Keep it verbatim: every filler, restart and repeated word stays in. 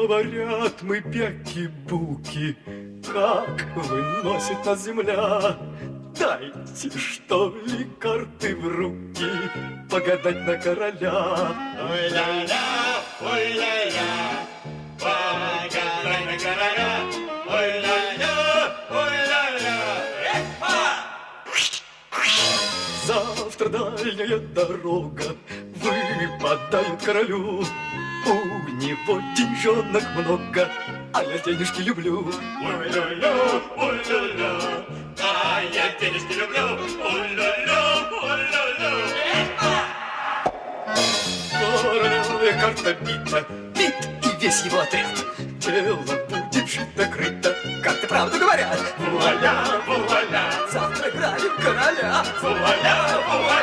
Говорят мы бяки-буки, как выносит нас земля. Дайте, что ли, карты в руки, погадать на короля. Ой-ля-ля, ой-ля-ля, погадай на короля. Ой-ля-ля, ой-ля-ля, эхо! Завтра дальняя дорога выпадает королю. У него деньжонок много, а я денежки люблю. Ой-ля-ля, ой-ля-ля, а я денежки люблю. Ой-ля-ля, ой-ля-ля, эхо! Королевая карта бита, бит и весь его отряд. Дело будет шито-крыто, карты правду говорят. Вуаля, вуаля, Завтра играем короля. вуаля, вуаля.